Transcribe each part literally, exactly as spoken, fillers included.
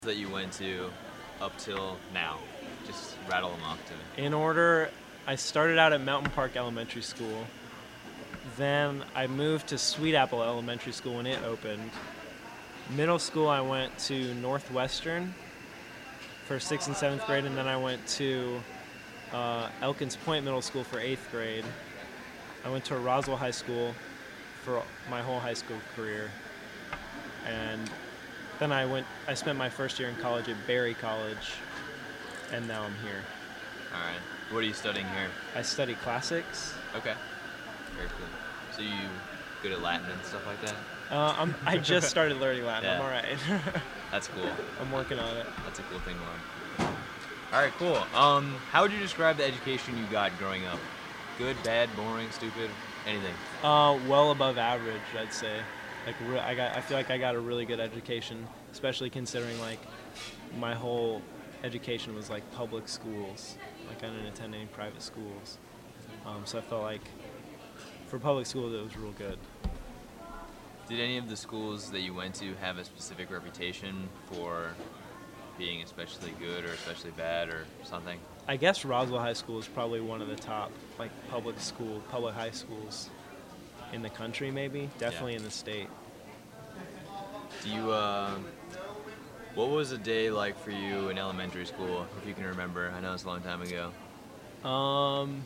that you went to up till now. Just rattle them off to me. In order, I started out at Mountain Park Elementary School. Then I moved to Sweet Apple Elementary School when it opened. Middle school, I went to Northwestern for sixth and seventh grade, and then I went to uh, Elkins Point Middle School for eighth grade. I went to Roswell High School for my whole high school career. And then I went. I spent my first year in college at Berry College, and now I'm here. All right. What are you studying here? I study classics. Okay. Very cool. So you good at Latin and stuff like that? Uh, I'm, I just started learning Latin. Yeah. I'm all right. That's cool. I'm working on it. That's a cool thing to learn. All right, cool. Um, how would you describe the education you got growing up? Good, bad, boring, stupid, anything? Uh, well above average, I'd say. Like re- I got, I feel like I got a really good education, especially considering like my whole education was like public schools. Like I didn't attend any private schools, um, so I felt like for public schools it was real good. Did any of the schools that you went to have a specific reputation for being especially good or especially bad or something? I guess Roswell High School is probably one of the top like public school, public high schools in the country, maybe. Definitely Yeah. in the state. Do you, uh, what was a day like for you in elementary school, if you can remember? I know it's a long time ago. Um,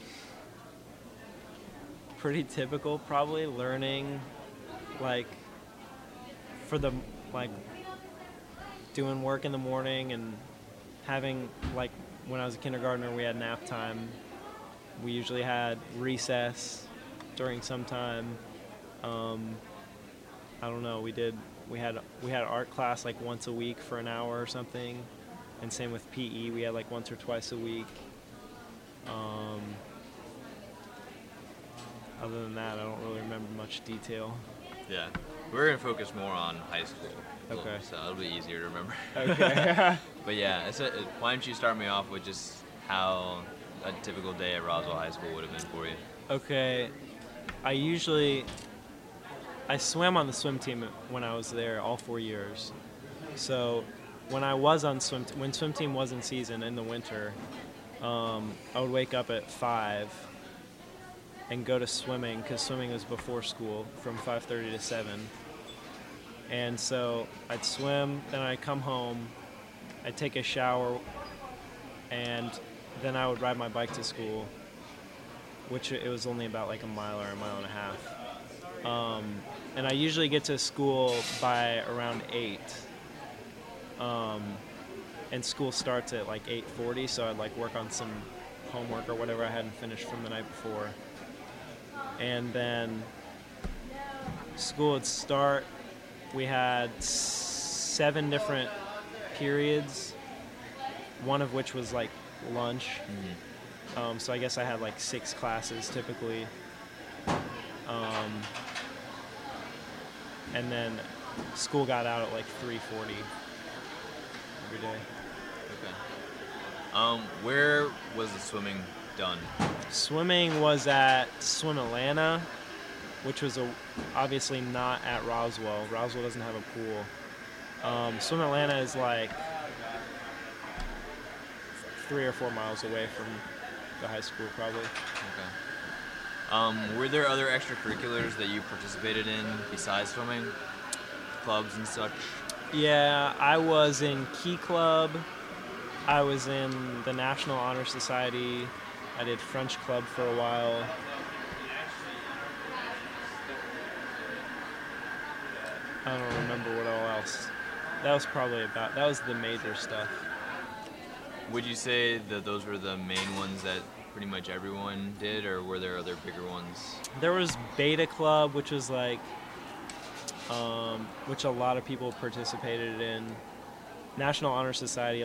pretty typical, probably learning, like, for the like, doing work in the morning and having like when I was a kindergartner, we had nap time. We usually had recess during some time. Um, I don't know. We did. We had we had art class like once a week for an hour or something, and same with P E. We had like once or twice a week. Um, other than that, I don't really remember much detail. Yeah. We're going to focus more on high school. Okay. So it'll be easier to remember. Okay. But yeah, it's a, it, why don't you start me off with just how a typical day at Roswell High School would have been for you? Okay. I usually I swam on the swim team when I was there all four years. So when I was on swim t- when swim team was in season in the winter, um, I would wake up at five and go to swimming because swimming was before school from five thirty to seven. And so I'd swim, then I'd come home, I'd take a shower, and then I would ride my bike to school, which it was only about like a mile or a mile and a half. Um, and I usually get to school by around eight. Um, and school starts at like eight forty, so I'd like work on some homework or whatever I hadn't finished from the night before. And then school would start. We had seven different periods, one of which was like lunch. Mm-hmm. Um, so I guess I had like six classes typically. Um, and then school got out at like three forty every day. Okay. Um, where was the swimming done? Swimming was at Swim Atlanta, which was a, obviously not at Roswell. Roswell doesn't have a pool. Um, Swim Atlanta is like three or four miles away from the high school, probably. Okay. Um, were there other extracurriculars that you participated in besides swimming? Clubs and such? Yeah, I was in Key Club. I was in the National Honor Society. I did French Club for a while. I don't remember what all else. That was probably about, that was the major stuff. Would you say that those were the main ones that pretty much everyone did, or were there other bigger ones? There was Beta Club, which was like, um, which a lot of people participated in. National Honor Society,